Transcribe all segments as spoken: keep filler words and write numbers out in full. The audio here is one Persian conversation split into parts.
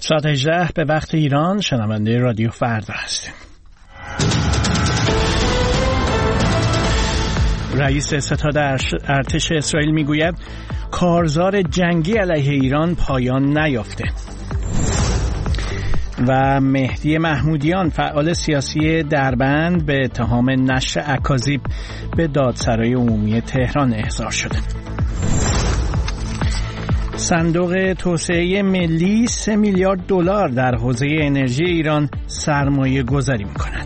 ساعت هجده به وقت ایران. شنونده رادیو فردا هستیم. رئیس ستاد ارتش اسرائیل میگوید کارزار جنگی علیه ایران پایان نیافته. و مهدی محمودیان فعال سیاسی دربند به اتهام نشر اکاذیب به دادسرای عمومی تهران احضار شده. صندوق توسعه ملی سه میلیارد دلار در حوزه انرژی ایران سرمایه گذاری می‌کند.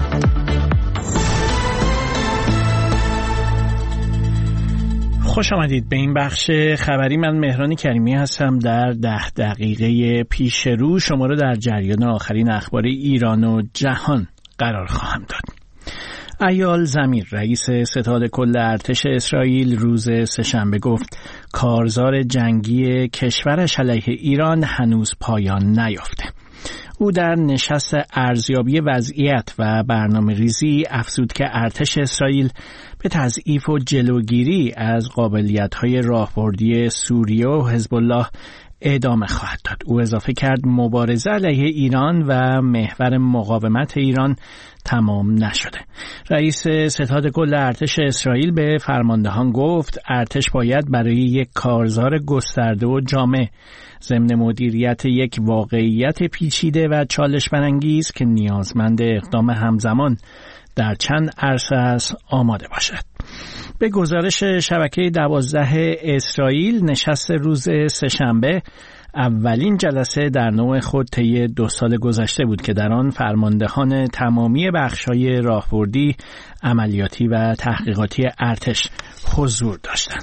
خوش آمدید به این بخش خبری. من مهران کریمی هستم. در ده دقیقه پیش رو شما رو در جریان آخرین اخبار ایران و جهان قرار خواهم داد. ایال زمیر رئیس ستاد کل ارتش اسرائیل روز سه‌شنبه گفت کارزار جنگی کشورش علیه ایران هنوز پایان نیافته. او در نشست ارزیابی وضعیت و برنامه ریزی افزود که ارتش اسرائیل به تضعیف و جلوگیری از قابلیت‌های راهبردی سوریه و حزب الله ادامه خواهد داد. او اضافه کرد مبارزه علیه ایران و محور مقاومت ایران تمام نشده. رئیس ستاد کل ارتش اسرائیل به فرماندهان گفت ارتش باید برای یک کارزار گسترده و جامع ضمن مدیریت یک واقعیت پیچیده و چالش برانگیز که نیازمند اقدام همزمان در چند عرصه است آماده باشد. به گزارش شبکه دوازده اسرائیل، نشست روز سه‌شنبه اولین جلسه در نوع خود طی دو سال گذشته بود که در آن فرماندهان تمامی بخش‌های راهبردی، عملیاتی و تحقیقاتی ارتش حضور داشتند.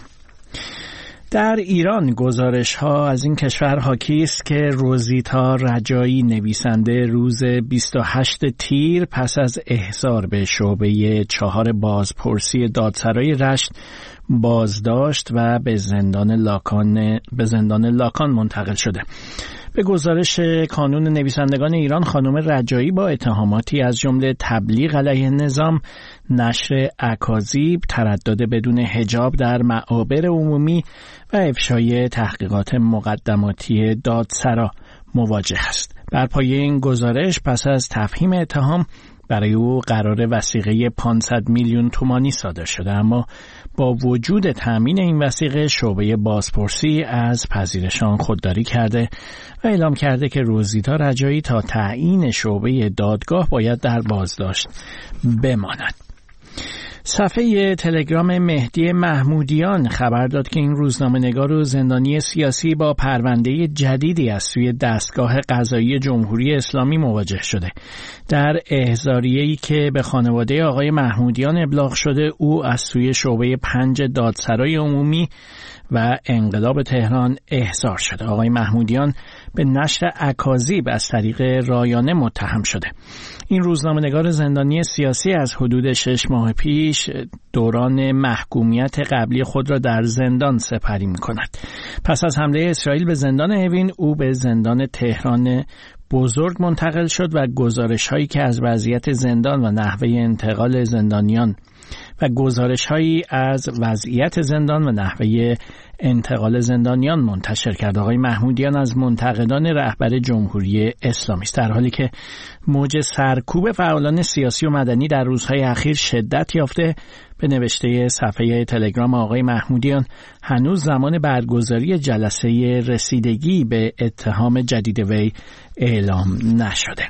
در ایران گزارش‌ها از این کشور حاکی است که روزیتا رجایی نویسنده روز بیست و هشتم تیر پس از احضار به شعبه چهار بازپرسی دادسرای رشت بازداشت و به زندان لاکان به زندان لاکان منتقل شده. به گزارش کانون نویسندگان ایران، خانم رجایی با اتهاماتی از جمله تبلیغ علیه نظام، نشر اکاذیب، تردد بدون حجاب در معابر عمومی و افشای تحقیقات مقدماتی دادسرا مواجه است. بر پایه این گزارش پس از تفهیم اتهام برای او قرار وثیقه پانصد میلیون تومانی صادر شده، اما با وجود تامین این وثیقه شعبه بازپرسی از پذیرش آن خودداری کرده و اعلام کرده که روزیتا رجایی تا تعیین شعبه دادگاه باید در بازداشت بماند. صفحه تلگرام مهدی محمودیان خبر داد که این روزنامه‌نگار و زندانی سیاسی با پرونده جدیدی از سوی دستگاه قضایی جمهوری اسلامی مواجه شده. در احضاریه‌ای که به خانواده آقای محمودیان ابلاغ شده، او از سوی شعبه پنج دادسرای عمومی و انقلاب تهران احضار شده. آقای محمودیان به نشر اکاذیب از طریق رایانه متهم شده. این روزنامه‌نگار زندانی سیاسی از حدود شش ماه پیش دوران محکومیت قبلی خود را در زندان سپری می‌کند. پس از حمله اسرائیل به زندان اوین، او به زندان تهران بزرگ منتقل شد و گزارش‌هایی که از وضعیت زندان و نحوه انتقال زندانیان و گزارش‌هایی از وضعیت زندان و نحوه انتقال زندانیان منتشر کرد. آقای محمودیان از منتقدان رهبر جمهوری اسلامی است، در حالی که موج سرکوب فعالان سیاسی و مدنی در روزهای اخیر شدت یافته. به نوشته صفحه تلگرام آقای محمودیان، هنوز زمان برگزاری جلسه رسیدگی به اتهام جدید وی اعلام نشده.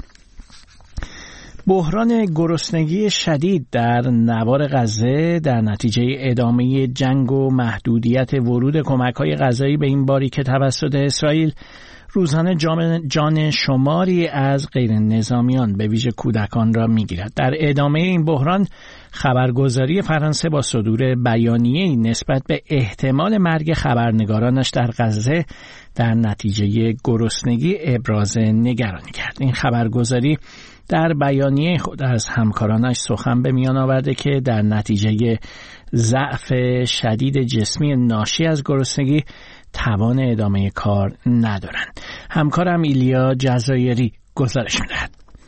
بحران گرسنگی شدید در نوار غزه در نتیجه ادامه جنگ و محدودیت ورود کمک‌های غذایی به این باری که توسط اسرائیل روزانه جان شماری از غیر نظامیان به ویژه کودکان را می‌گیرد. در ادامه این بحران، خبرگزاری فرانسه با صدور بیانیه‌ای نسبت به احتمال مرگ خبرنگارانش در غزه در نتیجه گرسنگی ابراز نگرانی کرد. این خبرگزاری در بیانیه خود از همکارانش سخن به میان آورده که در نتیجه ضعف شدید جسمی ناشی از گرسنگی توان ادامه کار ندارند. همکارم ایلیا جزایری گزارش می‌دهد.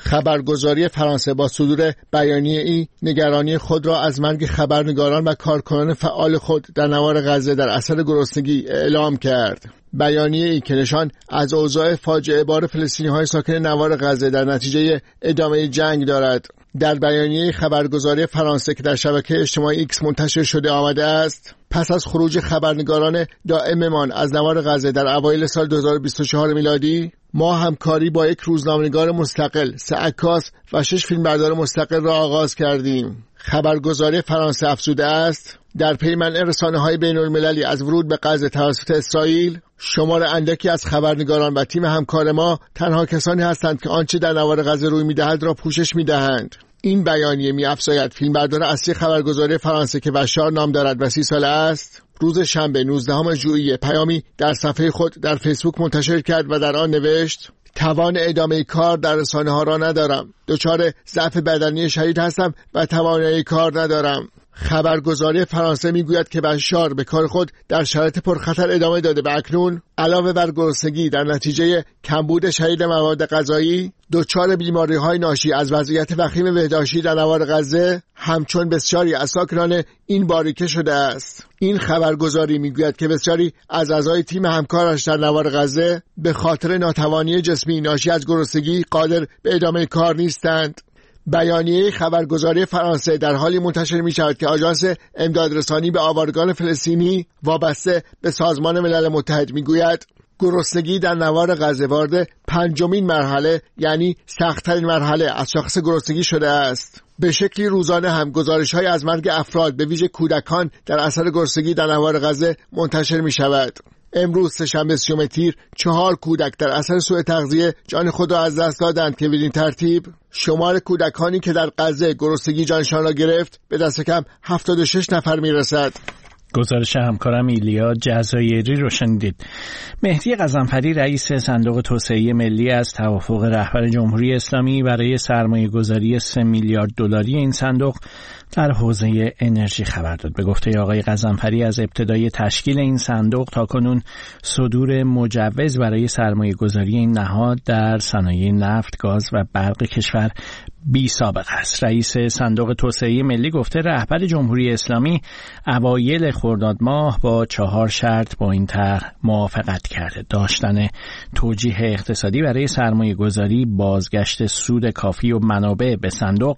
خبرگزاری فرانسه با صدور بیانیه ای نگرانی خود را از مرگ خبرنگاران و کارکنان فعال خود در نوار غزه در اثر گرسنگی اعلام کرد. بیانیه ای که نشان از اوضاع فاجعه بار فلسطینی‌های ساکن نوار غزه در نتیجه ادامه جنگ دارد. در بیانیه خبرگزاری فرانسه که در شبکه اجتماعی ایکس منتشر شده آمده است: پس از خروج خبرنگاران دائممان از نوار غزه در اوایل سال دو هزار و بیست و چهار میلادی، ما همکاری با یک روزنامه‌نگار مستقل، سه عکاس و شش فیلمبردار مستقل را آغاز کردیم. خبرگزاری فرانسه افزوده است: در پی منع رسانه‌های بین‌المللی از ورود به غزه توسط اسرائیل، شمار اندکی از خبرنگاران و تیم همکار ما تنها کسانی هستند که آنچه در نوار غزه روی می‌دهد را پوشش می‌دهند. این بیانیه می‌افزاید فیلمبردار اصلی خبرگزاری فرانسه که بشار نام دارد و سی ساله است، روز شنبه نوزدهم ژوئیه پیامی در صفحه خود در فیسبوک منتشر کرد و در آن نوشت: توان ادامه کار در رسانه‌ها را ندارم. دچار ضعف بدنی شدید هستم و توانایی کار ندارم. خبرگزاری فرانسه میگوید که بشار به کار خود در شرایط پرخطر ادامه داده و اکنون علاوه بر گرسنگی در نتیجه کمبود شدید مواد غذایی، دچار بیماری‌های ناشی از وضعیت وخیم بهداشتی در نوار غزه همچون بسیاری از ساکنان این باریکه شده است. این خبرگزاری میگوید که بسیاری از اعضای تیم همکارش در نوار غزه به خاطر ناتوانی جسمی ناشی از گرسنگی قادر به ادامه کار نیستند. بیانیه خبرگزاری فرانسه در حالی منتشر می شود که آژانس امدادرسانی به آوارگان فلسطینی وابسته به سازمان ملل متحد می گوید گرسنگی در نوار غزه وارد پنجمین مرحله، یعنی سخت‌ترین مرحله از شاخص گرسنگی شده است. به شکلی روزانه هم گزارش‌های از مرگ افراد به ویژه کودکان در اثر گرسنگی در نوار غزه منتشر می شود. امروز سه‌شنبه سیوم تیر چهار کودک در اثر سوء تغذیه جان خود را از دست دادند که بدین ترتیب شمار کودکانی که در غزه گرسنگی جانشان را گرفت به دست کم هفتاد و شش نفر میرسد. گزارش همکارم ایلیا جزایری رو شنیدید. مهدی غضنفری رئیس صندوق توسعه ملی از توافق رهبر جمهوری اسلامی برای سرمایه‌گذاری سه میلیارد دلاری این صندوق در حوزه انرژی خبر داد. به گفته آقای غضنفری از ابتدای تشکیل این صندوق تاکنون صدور مجوز برای سرمایه‌گذاری این نهاد در صنایع نفت، گاز و برق کشور بی سابقه است. رئیس صندوق توسعه ملی گفته رهبر جمهوری اسلامی اوایل خرداد ماه با چهار شرط با این طرح موافقت کرده: داشتن توجیه اقتصادی برای سرمایه گذاری، بازگشت سود کافی و منابع به صندوق،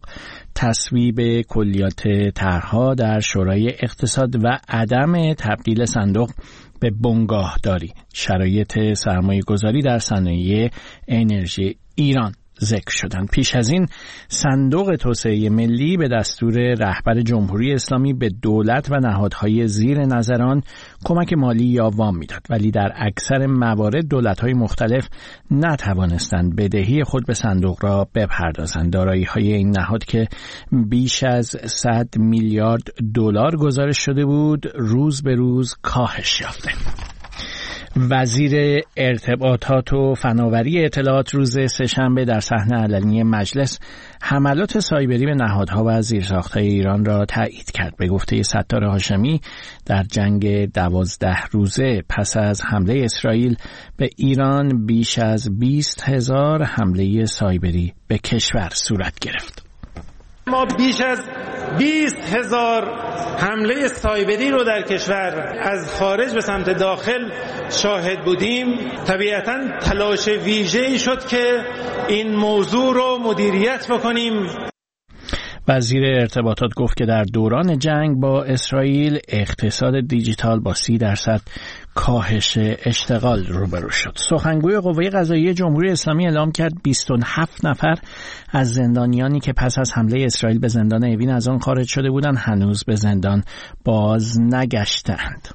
تصویب کلیات طرح‌ها در شورای اقتصاد و عدم تبدیل صندوق به بنگاهداری. شرایط سرمایه گذاری در صنایع انرژی ایران ذکر شدند. پیش از این صندوق توسعه ملی به دستور رهبر جمهوری اسلامی به دولت و نهادهای زیر نظر آن کمک مالی یا وام میداد، ولی در اکثر موارد دولت‌های مختلف نتوانستند بدهی خود به صندوق را بپردازند. دارایی‌های این نهاد که بیش از صد میلیارد دلار گزارش شده بود، روز به روز کاهش یافته. وزیر ارتباطات و فناوری اطلاعات روز سه‌شنبه در صحنه علنی مجلس حملات سایبری به نهادها و زیرساخت‌های ایران را تایید کرد. به گفته ستار هاشمی در جنگ دوازده روزه پس از حمله اسرائیل به ایران بیش از بیست هزار حمله سایبری به کشور صورت گرفت. ما بیش از بیست هزار حمله سایبری رو در کشور از خارج به سمت داخل شاهد بودیم. طبیعتاً تلاش ویژه‌ای شد که این موضوع رو مدیریت بکنیم. وزیر ارتباطات گفت که در دوران جنگ با اسرائیل اقتصاد دیجیتال با سی درصد کاهش اشتغال روبرو شد. سخنگوی قوه قضاییه جمهوری اسلامی اعلام کرد بیست و هفت نفر از زندانیانی که پس از حمله اسرائیل به زندان اوین از آن خارج شده بودند هنوز به زندان باز نگشتند.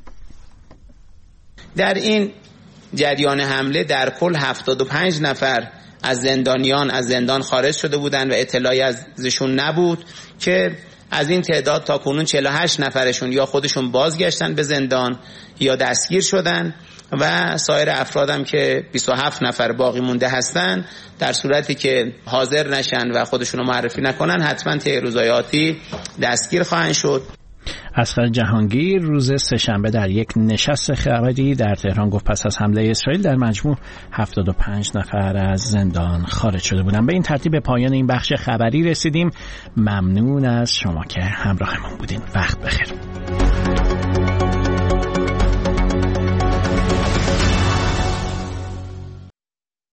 در این جریان حمله در کل هفتاد و پنج نفر از زندانیان از زندان خارج شده بودند و اطلاعی ازشون نبود که از این تعداد تا کنون چهل و هشت نفرشون یا خودشون بازگشتن به زندان یا دستگیر شدن و سایر افرادم که بیست و هفت نفر باقی مونده هستن در صورتی که حاضر نشن و خودشون رو معرفی نکنن حتما طی روزهای آتی دستگیر خواهند شد. اصغر جهانگیر روز سه‌شنبه در یک نشست خبری در تهران گفت پس از حمله اسرائیل در مجموع هفتاد و پنج نفر از زندان خارج شده بودند. به این ترتیب به پایان این بخش خبری رسیدیم. ممنون از شما که همراهمون بودین. وقت بخیر.